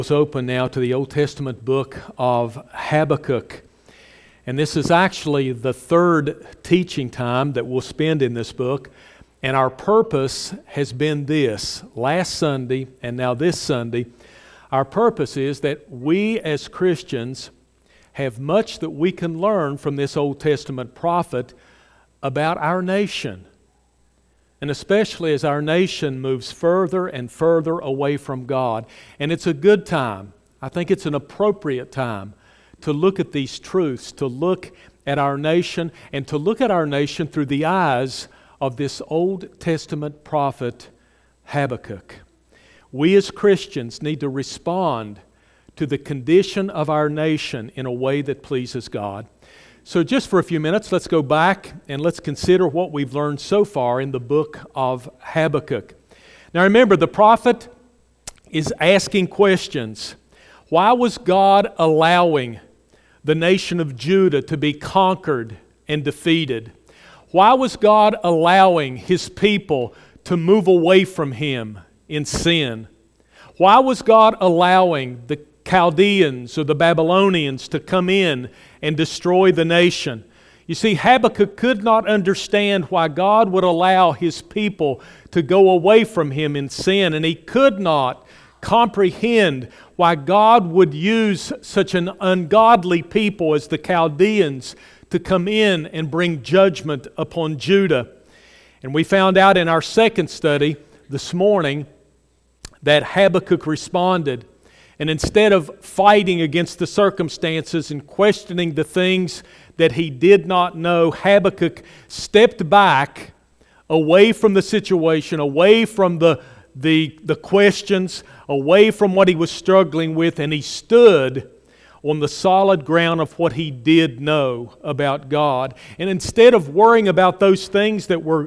Let's open now to the Old Testament book of Habakkuk. And this is actually the third teaching time that we'll spend in this book. And our purpose has been this, last Sunday and now this Sunday. Our purpose is that we as Christians have much that we can learn from this Old Testament prophet about our nation. And especially as our nation moves further and further away from God. And it's a good time. I think it's an appropriate time to look at these truths, to look at our nation, and to look at our nation through the eyes of this Old Testament prophet, Habakkuk. We as Christians need to respond to the condition of our nation in a way that pleases God. So just for a few minutes, let's go back and let's consider what we've learned so far in the book of Habakkuk. Now remember, the prophet is asking questions. Why was God allowing the nation of Judah to be conquered and defeated? Why was God allowing His people to move away from Him in sin? Why was God allowing the Chaldeans or the Babylonians to come in and destroy the nation? You see, Habakkuk could not understand why God would allow His people to go away from Him in sin, and he could not comprehend why God would use such an ungodly people as the Chaldeans to come in and bring judgment upon Judah. And we found out in our second study this morning that Habakkuk responded. And instead of fighting against the circumstances and questioning the things that he did not know, Habakkuk stepped back away from the situation, away from the questions, away from what he was struggling with, and he stood on the solid ground of what he did know about God. And instead of worrying about those things that were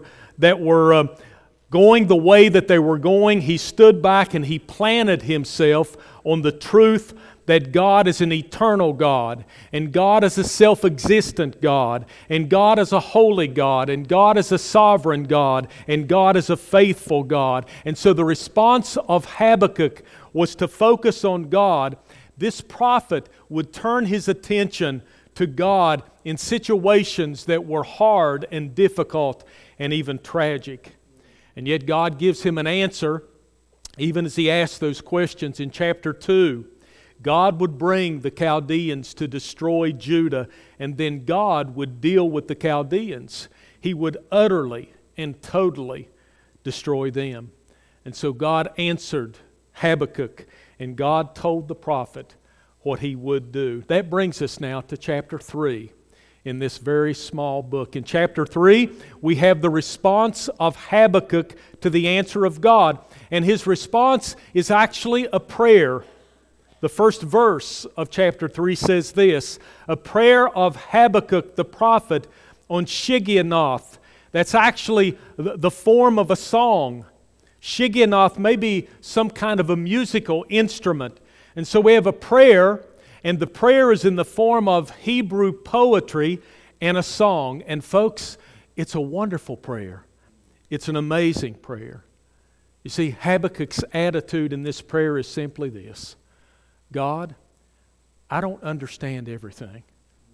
going the way that they were going, he stood back and he planted himself on the truth that God is an eternal God, and God is a self-existent God, and God is a holy God, and God is a sovereign God, and God is a faithful God. And so the response of Habakkuk was to focus on God. This prophet would turn his attention to God in situations that were hard and difficult and even tragic. And yet God gives him an answer, even as he asks those questions in chapter 2. God would bring the Chaldeans to destroy Judah, and then God would deal with the Chaldeans. He would utterly and totally destroy them. And so God answered Habakkuk, and God told the prophet what he would do. That brings us now to chapter 3. In this very small book. In chapter 3, we have the response of Habakkuk to the answer of God. And his response is actually a prayer. The first verse of chapter 3 says this, a prayer of Habakkuk the prophet on Shigionoth. That's actually the form of a song. Shigionoth may be some kind of a musical instrument. And so we have a prayer, and the prayer is in the form of Hebrew poetry and a song. And folks, it's a wonderful prayer. It's an amazing prayer. You see, Habakkuk's attitude in this prayer is simply this. God, I don't understand everything.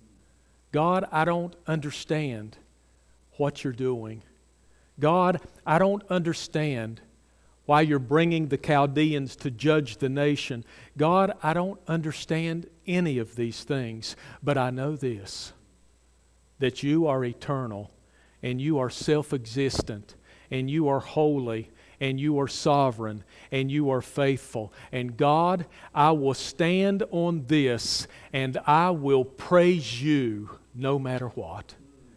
God, I don't understand what you're doing. God, I don't understand why you're bringing the Chaldeans to judge the nation. God, I don't understand any of these things, but I know this, that you are eternal, and you are self-existent, and you are holy, and you are sovereign, and you are faithful. And God, I will stand on this, and I will praise you no matter what.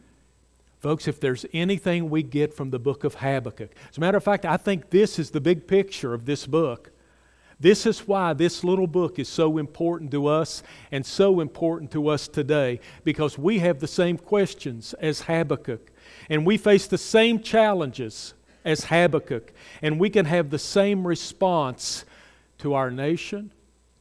Folks, if there's anything we get from the book of Habakkuk, as a matter of fact, I think this is the big picture of this book. This is why this little book is so important to us and so important to us today, because we have the same questions as Habakkuk, and we face the same challenges as Habakkuk, and we can have the same response to our nation,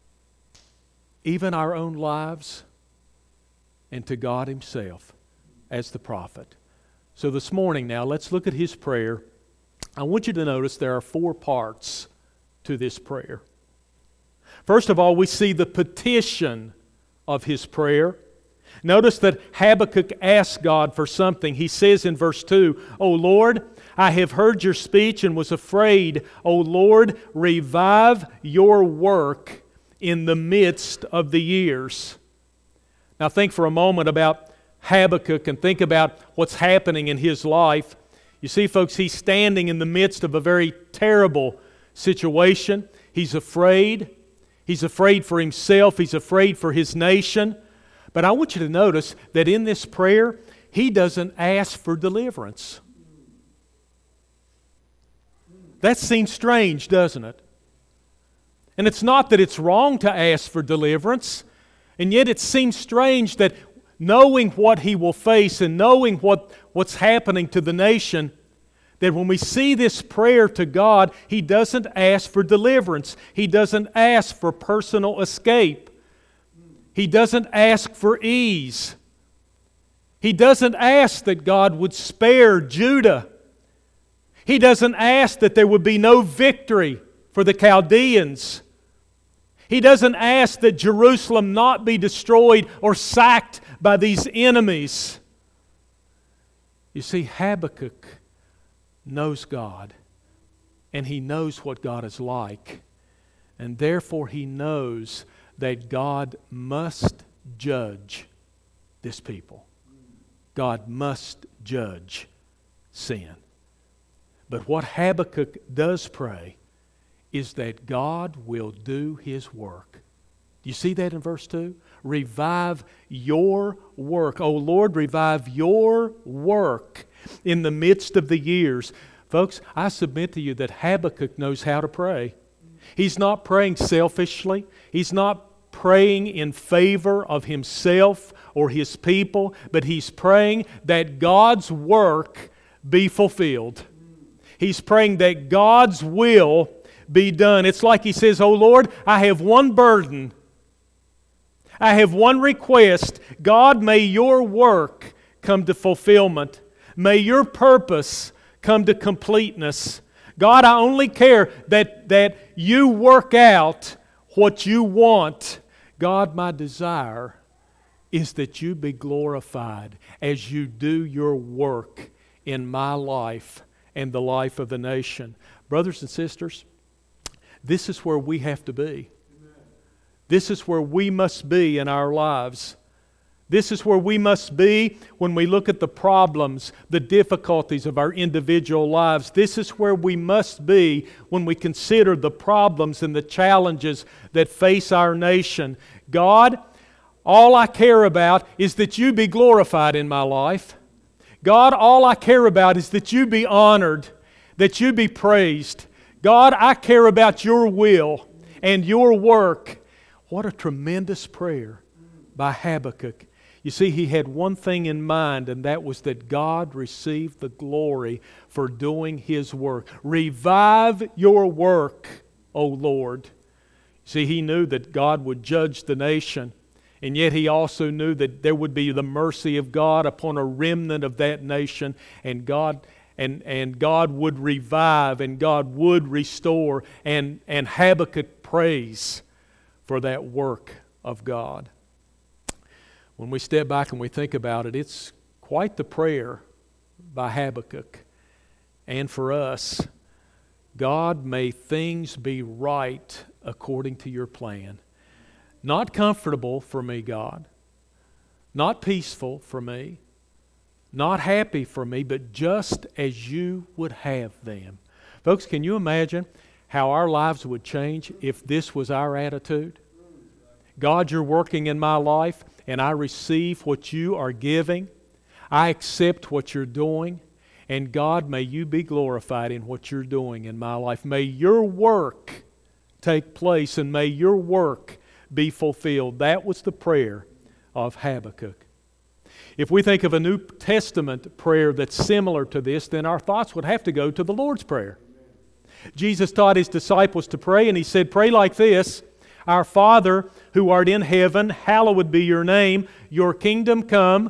even our own lives, and to God Himself as the prophet. So this morning now, let's look at his prayer. I want you to notice there are 4 parts to this prayer. First of all, we see the petition of his prayer. Notice that Habakkuk asked God for something. He says in verse 2, "O Lord, I have heard your speech and was afraid. O Lord, revive your work in the midst of the years." Now think for a moment about Habakkuk and think about what's happening in his life. You see, folks, he's standing in the midst of a very terrible situation. He's afraid. He's afraid for himself. He's afraid for his nation. But I want you to notice that in this prayer, he doesn't ask for deliverance. That seems strange, doesn't it? And it's not that it's wrong to ask for deliverance, and yet it seems strange that knowing what he will face and knowing what's happening to the nation, that when we see this prayer to God, he doesn't ask for deliverance. He doesn't ask for personal escape. He doesn't ask for ease. He doesn't ask that God would spare Judah. He doesn't ask that there would be no victory for the Chaldeans. He doesn't ask that Jerusalem not be destroyed or sacked by these enemies. You see, Habakkuk knows God, and he knows what God is like, and therefore he knows that God must judge this people. God must judge sin. But what Habakkuk does pray is that God will do His work. Do you see that in verse 2? Revive your work. O Lord, revive your work in the midst of the years. Folks, I submit to you that Habakkuk knows how to pray. He's not praying selfishly. He's not praying in favor of himself or his people, but he's praying that God's work be fulfilled. He's praying that God's will be done. It's like he says, "Oh Lord, I have one burden. I have one request. God, may your work come to fulfillment. May your purpose come to completeness. God, I only care that you work out what you want. God, my desire is that you be glorified as you do your work in my life and the life of the nation." Brothers and sisters, this is where we have to be. This is where we must be in our lives. This is where we must be when we look at the problems, the difficulties of our individual lives. This is where we must be when we consider the problems and the challenges that face our nation. God, all I care about is that you be glorified in my life. God, all I care about is that you be honored, that you be praised. God, I care about your will and your work. What a tremendous prayer by Habakkuk. You see, he had one thing in mind, and that was that God received the glory for doing His work. Revive your work, O Lord. See, he knew that God would judge the nation, and yet he also knew that there would be the mercy of God upon a remnant of that nation, and God would revive, and God would restore, and Habakkuk prays for that work of God. When we step back and we think about it, it's quite the prayer by Habakkuk. And for us, God, may things be right according to your plan. Not comfortable for me, God. Not peaceful for me. Not happy for me, but just as you would have them. Folks, can you imagine how our lives would change if this was our attitude? God, you're working in my life, and I receive what you are giving. I accept what you're doing. And God, may you be glorified in what you're doing in my life. May your work take place, and may your work be fulfilled. That was the prayer of Habakkuk. If we think of a New Testament prayer that's similar to this, then our thoughts would have to go to the Lord's Prayer. Jesus taught His disciples to pray, and He said, "Pray like this: Our Father, who art in heaven, hallowed be your name. Your kingdom come.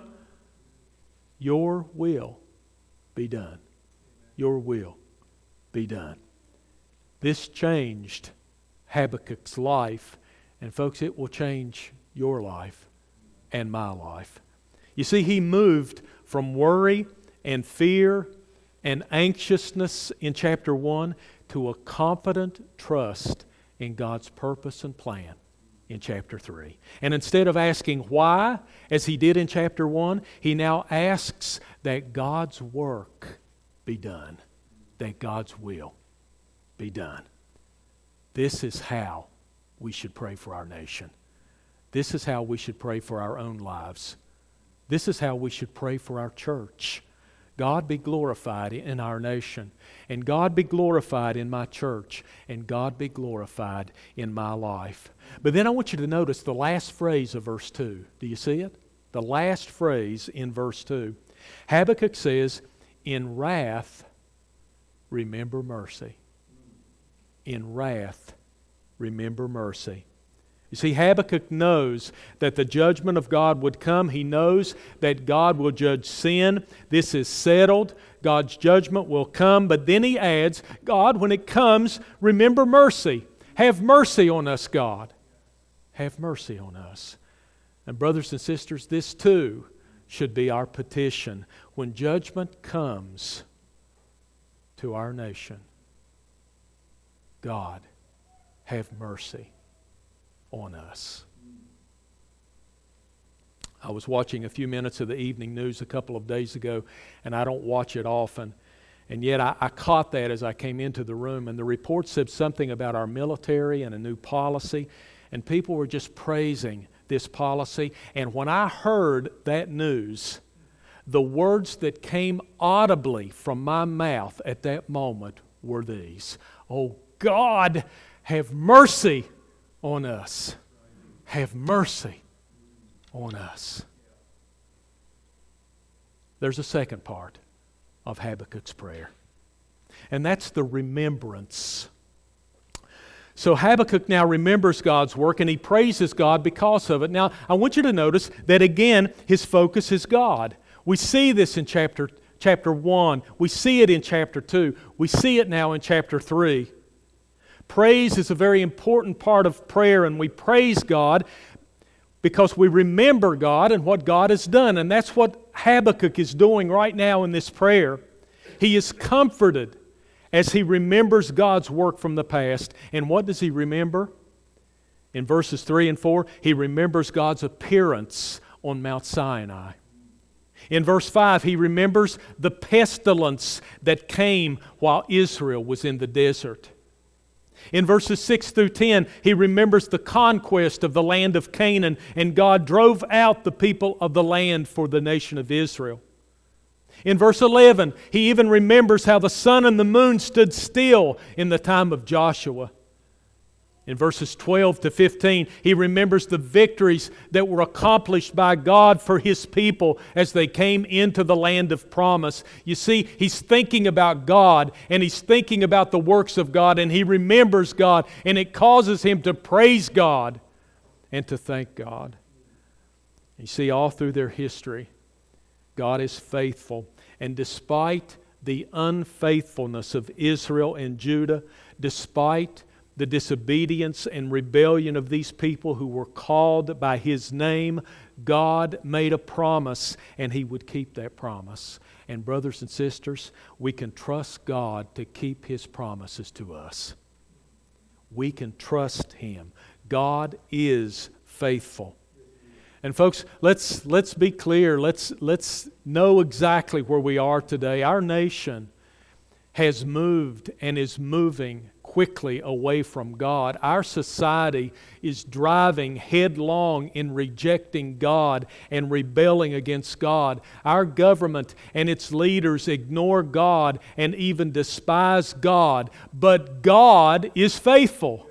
Your will be done." Your will be done. This changed Habakkuk's life, And folks, it will change your life and my life. You see, he moved from worry and fear and anxiousness in chapter 1 to a confident trust in God's purpose and plan in chapter 3. And instead of asking why, as he did in chapter 1, he now asks that God's work be done, that God's will be done. This is how we should pray for our nation. This is how we should pray for our own lives. This is how we should pray for our church. God be glorified in our nation, and God be glorified in my church, and God be glorified in my life. But then I want you to notice the last phrase of verse 2. Do you see it? The last phrase in verse 2. Habakkuk says, "In wrath, remember mercy." In wrath, remember mercy. You see, Habakkuk knows that the judgment of God would come. He knows that God will judge sin. This is settled. God's judgment will come. But then he adds, God, when it comes, remember mercy. Have mercy on us, God. Have mercy on us. And brothers and sisters, this too should be our petition. When judgment comes to our nation, God, have mercy on us. I was watching a few minutes of the evening news a couple of days ago, and I don't watch it often. And yet I caught that as I came into the room, and the report said something about our military and a new policy, and people were just praising this policy. And when I heard that news, the words that came audibly from my mouth at that moment were these: "Oh God, have mercy on us. Have mercy on us." There's a second part of Habakkuk's prayer, and that's the remembrance. So Habakkuk now remembers God's work, and he praises God because of it. Now, I want you to notice that again, his focus is God. We see this in chapter 1. We see it in chapter 2. We see it now in chapter 3. Praise is a very important part of prayer, and we praise God because we remember God and what God has done. And that's what Habakkuk is doing right now in this prayer. He is comforted as he remembers God's work from the past. And what does he remember? In verses 3 and 4, he remembers God's appearance on Mount Sinai. In verse 5, he remembers the pestilence that came while Israel was in the desert. In verses 6 through 10, he remembers the conquest of the land of Canaan, and God drove out the people of the land for the nation of Israel. In verse 11, he even remembers how the sun and the moon stood still in the time of Joshua. In verses 12 to 15, he remembers the victories that were accomplished by God for His people as they came into the land of promise. You see, he's thinking about God, and he's thinking about the works of God, and he remembers God, and it causes him to praise God and to thank God. You see, all through their history, God is faithful. And despite the unfaithfulness of Israel and Judah, despite the disobedience and rebellion of these people who were called by His name, God made a promise, and He would keep that promise. And brothers and sisters, we can trust God to keep His promises to us. We can trust Him. God is faithful. And folks, let's be clear. Let's know exactly where we are today. Our nation has moved and is moving quickly away from God. Our society is driving headlong in rejecting God and rebelling against God. Our government and its leaders ignore God and even despise God. But God is faithful.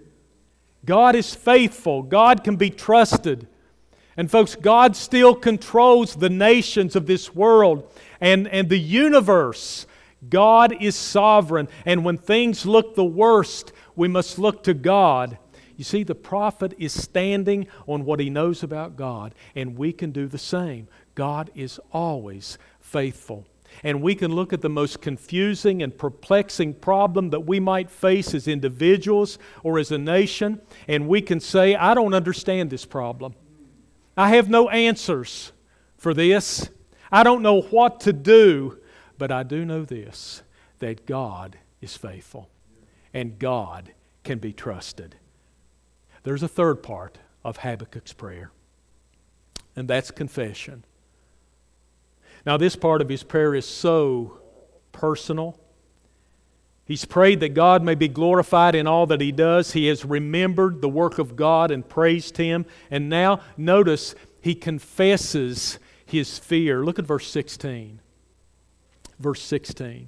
God is faithful. God can be trusted. And folks, God still controls the nations of this world and the universe. God is sovereign, and when things look the worst, we must look to God. You see, the prophet is standing on what he knows about God, and we can do the same. God is always faithful. And we can look at the most confusing and perplexing problem that we might face as individuals or as a nation, and we can say, I don't understand this problem. I have no answers for this. I don't know what to do, but I do know this, that God is faithful and God can be trusted. There's a third part of Habakkuk's prayer, and that's confession. Now, this part of his prayer is so personal. He's prayed that God may be glorified in all that he does. He has remembered the work of God and praised Him. And now, notice, he confesses his fear. Look at verse 16. Verse 16.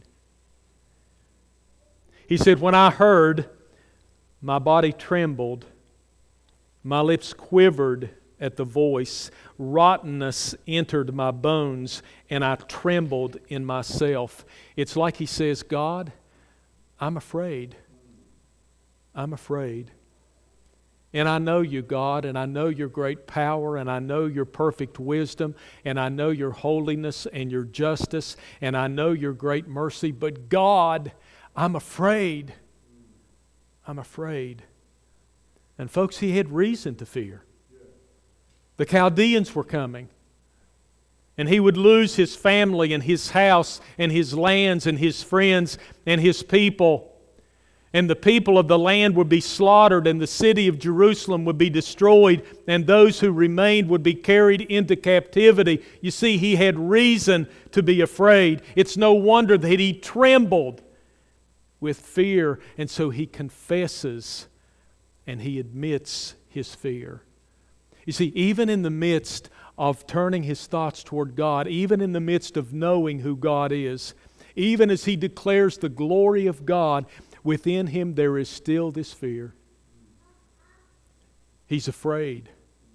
He said, when I heard, my body trembled, my lips quivered at the voice, rottenness entered my bones, and I trembled in myself. It's like he says, God, I'm afraid. I'm afraid. And I know you, God, and I know your great power, and I know your perfect wisdom, and I know your holiness and your justice, and I know your great mercy. But God, I'm afraid. I'm afraid. And folks, he had reason to fear. The Chaldeans were coming. And he would lose his family and his house and his lands and his friends and his people. And the people of the land would be slaughtered, and the city of Jerusalem would be destroyed, and those who remained would be carried into captivity. You see, he had reason to be afraid. It's no wonder that he trembled with fear, and so he confesses and he admits his fear. You see, even in the midst of turning his thoughts toward God, even in the midst of knowing who God is, even as he declares the glory of God, within him there is still this fear. He's afraid.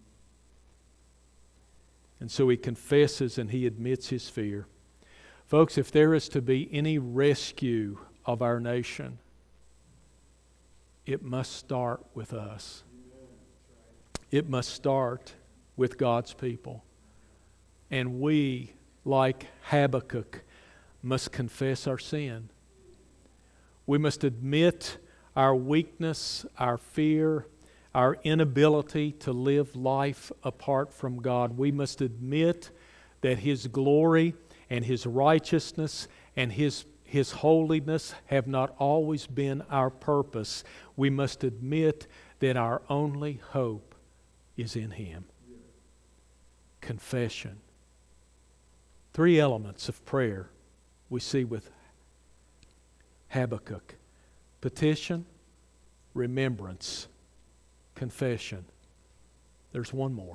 And so he confesses and he admits his fear. Folks, if there is to be any rescue of our nation, it must start with us. It must start with God's people. And we, like Habakkuk, must confess our sin. We must admit our weakness, our fear, our inability to live life apart from God. We must admit that His glory and His righteousness and His holiness have not always been our purpose. We must admit that our only hope is in Him. Confession. 3 elements of prayer we see with Habakkuk: petition, remembrance, confession. There's one more.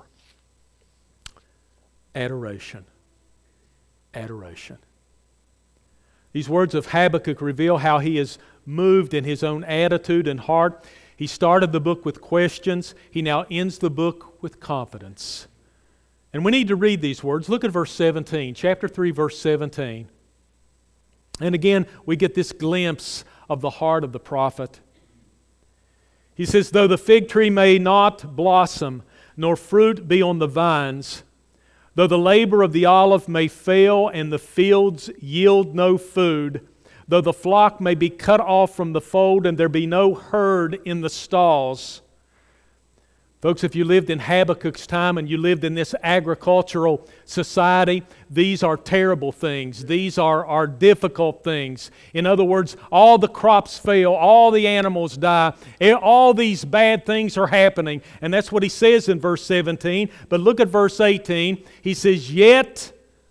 Adoration. Adoration. These words of Habakkuk reveal how he is moved in his own attitude and heart. He started the book with questions. He now ends the book with confidence. And we need to read these words. Look at verse 17, chapter 3, verse 17. And again, we get this glimpse of the heart of the prophet. He says, though the fig tree may not blossom, nor fruit be on the vines, though the labor of the olive may fail and the fields yield no food, though the flock may be cut off from the fold and there be no herd in the stalls. Folks, if you lived in Habakkuk's time and you lived in this agricultural society, these are terrible things. These are difficult things. In other words, all the crops fail, all the animals die, all these bad things are happening. And that's what he says in verse 17. But look at verse 18. He says, yet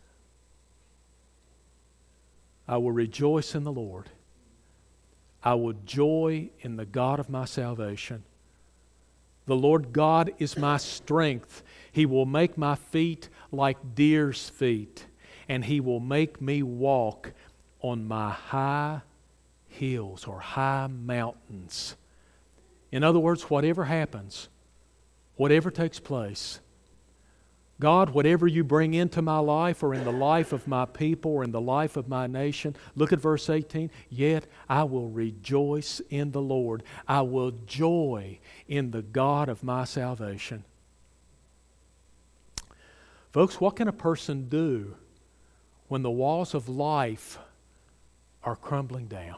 I will rejoice in the Lord. I will joy in the God of my salvation. The Lord God is my strength. He will make my feet like deer's feet, and He will make me walk on my high hills or high mountains. In other words, whatever happens, whatever takes place, God, whatever you bring into my life or in the life of my people or in the life of my nation, look at verse 18, yet I will rejoice in the Lord. I will joy in the God of my salvation. Folks, what can a person do when the walls of life are crumbling down?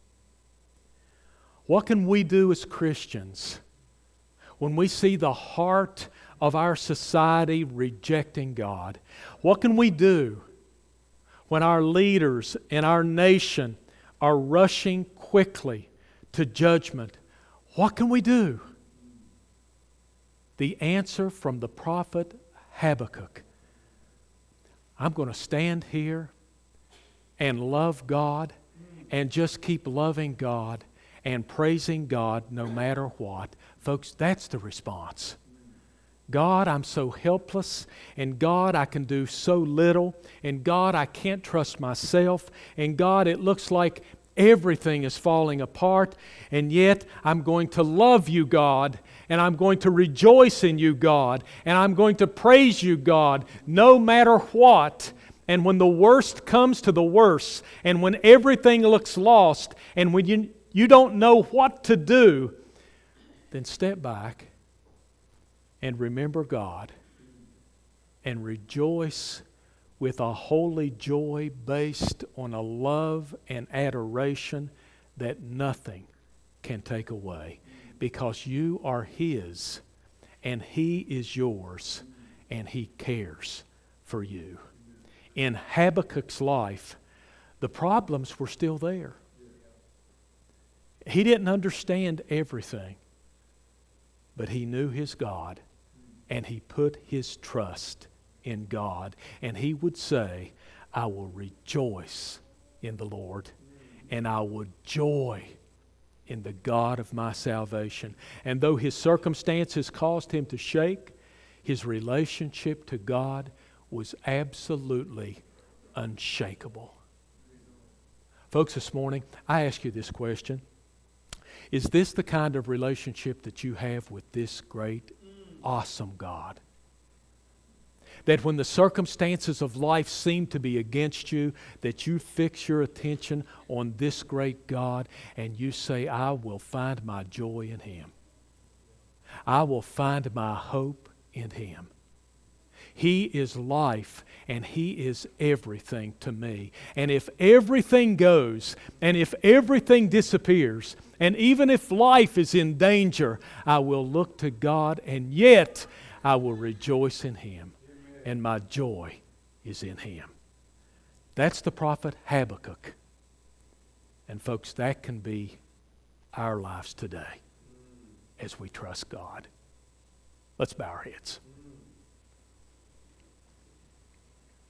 What can we do as Christians when we see the heart of our society rejecting God? What can we do when our leaders in our nation are rushing quickly to judgment? What can we do? The answer from the prophet Habakkuk: I'm going to stand here and love God and just keep loving God and praising God no matter what. Folks, that's the response. God, I'm so helpless, and God, I can do so little, and God, I can't trust myself, and God, it looks like everything is falling apart, and yet I'm going to love you, God, and I'm going to rejoice in you, God, and I'm going to praise you, God, no matter what. And when the worst comes to the worst, and when everything looks lost, and when you don't know what to do, then step back and remember God and rejoice with a holy joy based on a love and adoration that nothing can take away, because you are His and He is yours and He cares for you. In Habakkuk's life, the problems were still there. He didn't understand everything, but he knew his God, and he put his trust in God. And he would say, I will rejoice in the Lord, and I will joy in the God of my salvation. And though his circumstances caused him to shake, his relationship to God was absolutely unshakable. Folks, this morning, I ask you this question. Is this the kind of relationship that you have with this great, awesome God? That when the circumstances of life seem to be against you, that you fix your attention on this great God and you say, I will find my joy in Him. I will find my hope in Him. He is life, and He is everything to me. And if everything goes, and if everything disappears, and even if life is in danger, I will look to God, and yet I will rejoice in Him, and my joy is in Him. That's the prophet Habakkuk. And folks, that can be our lives today as we trust God. Let's bow our heads.